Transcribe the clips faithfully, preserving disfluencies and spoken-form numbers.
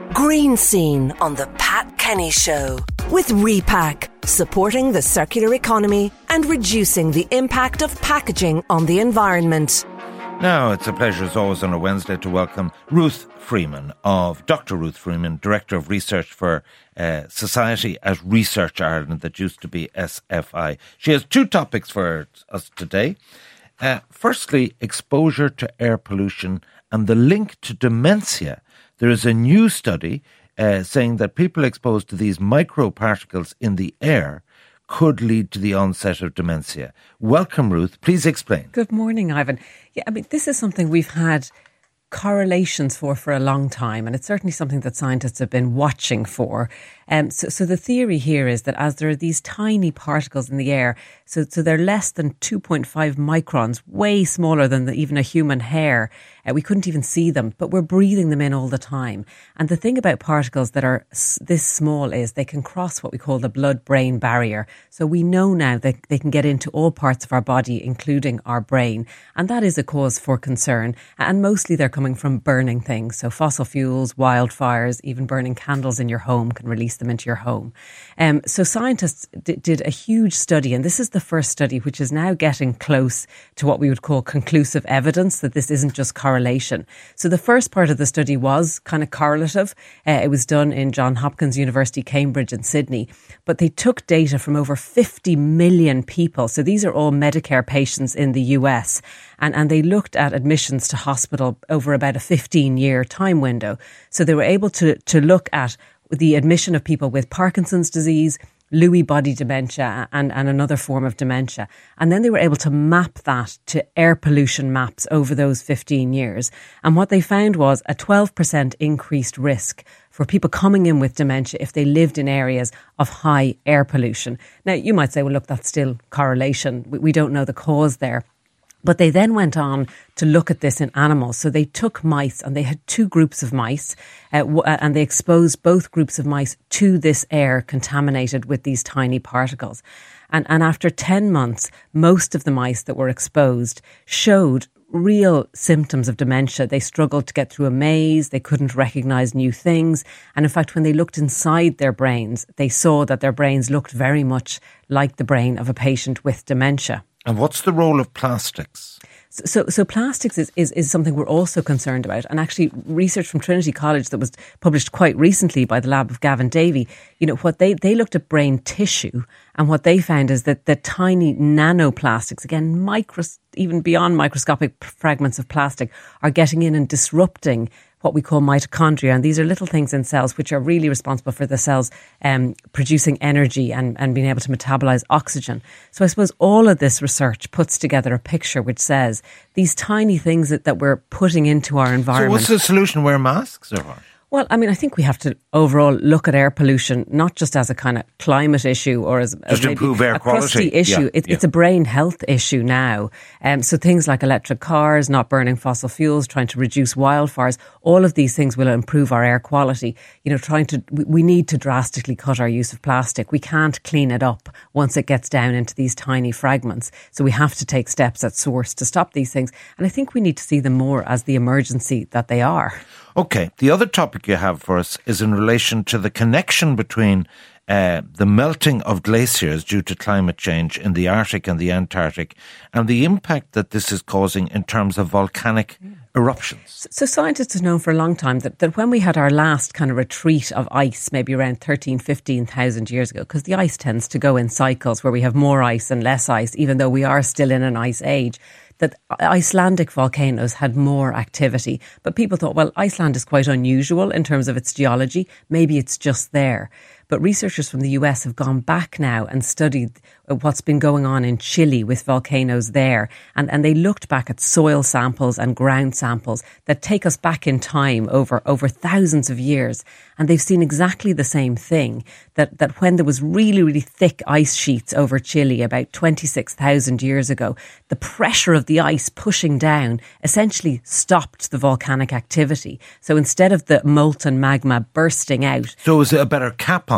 Green Scene on the Pat Kenny Show with Repack, supporting the circular economy and reducing the impact of packaging on the environment. Now, it's a pleasure as always on a Wednesday to welcome Ruth Freeman of Doctor Ruth Freeman, Director of Research for uh, Society at Research Ireland, that used to be S F I. She has two topics for us today. Uh, firstly, exposure to air pollution and the link to dementia. There is a new study uh, saying that people exposed to these microparticles in the air could lead to the onset of dementia. Welcome, Ruth. Please explain. Good morning, Ivan. Yeah, I mean, this is something we've had correlations for for a long time, and it's certainly something that scientists have been watching for. Um, so, so the theory here is that as there are these tiny particles in the air, so, so they're less than two point five microns, way smaller than the, even a human hair. Uh, we couldn't even see them, but we're breathing them in all the time. And the thing about particles that are s- this small is they can cross what we call the blood-brain barrier. So we know now that they can get into all parts of our body, including our brain. And that is a cause for concern. And mostly they're coming from burning things. So fossil fuels, wildfires, even burning candles in your home can release them into your home. Um, so scientists d- did a huge study, and this is the first study which is now getting close to what we would call conclusive evidence that this isn't just correlation. So the first part of the study was kind of correlative. Uh, it was done in Johns Hopkins University, Cambridge and Sydney, but they took data from over fifty million people. So these are all Medicare patients in the U S, and, and they looked at admissions to hospital over about a fifteen-year time window. So they were able to, to look at the admission of people with Parkinson's disease, Lewy body dementia and, and another form of dementia. And then they were able to map that to air pollution maps over those fifteen years. And what they found was a twelve percent increased risk for people coming in with dementia if they lived in areas of high air pollution. Now, you might say, well, look, that's still correlation. We, we don't know the cause there. But they then went on to look at this in animals. So they took mice and they had two groups of mice uh, w- and they exposed both groups of mice to this air contaminated with these tiny particles. And, and after ten months, most of the mice that were exposed showed real symptoms of dementia. They struggled to get through a maze. They couldn't recognize new things. And in fact, when they looked inside their brains, they saw that their brains looked very much like the brain of a patient with dementia. And what's the role of plastics? So, so, so plastics is, is, is something we're also concerned about. And actually, research from Trinity College that was published quite recently by the lab of Gavin Davey, you know, what they, they looked at brain tissue, and what they found is that the tiny nanoplastics, again, micros, even beyond microscopic fragments of plastic, are getting in and disrupting what we call mitochondria. And these are little things in cells which are really responsible for the cells um, producing energy and, and being able to metabolize oxygen. So I suppose all of this research puts together a picture which says these tiny things that, that we're putting into our environment. So what's the solution? Wear masks or what? Well, I mean, I think we have to overall look at air pollution not just as a kind of climate issue or as, as maybe improve air a quality. crusty issue. Yeah, it, yeah. It's a brain health issue now. Um, so things like electric cars, not burning fossil fuels, trying to reduce wildfires, all of these things will improve our air quality. You know, trying to, we, we need to drastically cut our use of plastic. We can't clean it up once it gets down into these tiny fragments. So we have to take steps at source to stop these things. And I think we need to see them more as the emergency that they are. Okay, the other topic you have for us is in relation to the connection between uh, the melting of glaciers due to climate change in the Arctic and the Antarctic and the impact that this is causing in terms of volcanic eruptions. So scientists have known for a long time that, that when we had our last kind of retreat of ice, maybe around thirteen, fifteen thousand years ago, because the ice tends to go in cycles where we have more ice and less ice, even though we are still in an ice age, that Icelandic volcanoes had more activity. But people thought, well, Iceland is quite unusual in terms of its geology. Maybe it's just there. But researchers from the U S have gone back now and studied what's been going on in Chile with volcanoes there. And, and they looked back at soil samples and ground samples that take us back in time over, over thousands of years. And they've seen exactly the same thing, that, that when there was really, really thick ice sheets over Chile about twenty-six thousand years ago, the pressure of the ice pushing down essentially stopped the volcanic activity. So instead of the molten magma bursting out... So is it a better cap on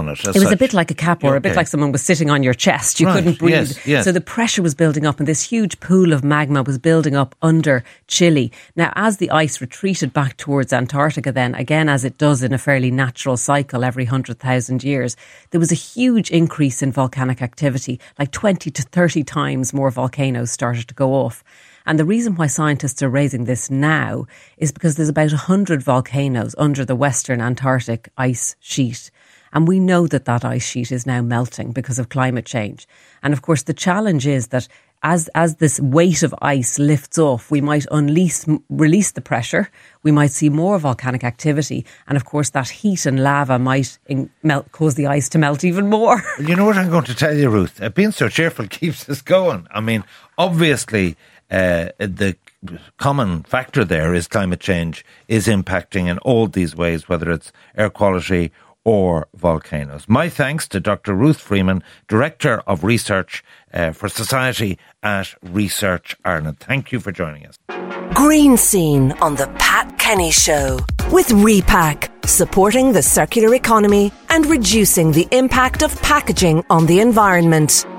on it. It was such. a bit like a cap, or Okay. a bit like someone was sitting on your chest. You Right, couldn't breathe. yes, yes. So the pressure was building up, and this huge pool of magma was building up under Chile. Now, as the ice retreated back towards Antarctica, then again, as it does in a fairly natural cycle every one hundred thousand years, there was a huge increase in volcanic activity, like twenty to thirty times more volcanoes started to go off. And the reason why scientists are raising this now is because there's about one hundred volcanoes under the western Antarctic ice sheet. And we know that that ice sheet is now melting because of climate change. And of course, the challenge is that as as this weight of ice lifts off, we might unleash, release the pressure, we might see more volcanic activity. And of course, that heat and lava might in, melt, cause the ice to melt even more. You know what I'm going to tell you, Ruth? Uh, being so cheerful keeps us going. I mean, obviously, uh, the common factor there is climate change is impacting in all these ways, whether it's air quality or volcanoes. My thanks to Doctor Ruth Freeman, Director of Research uh, for Society at Research Ireland. Thank you for joining us. Green Scene on the Pat Kenny Show with Repack, supporting the circular economy and reducing the impact of packaging on the environment.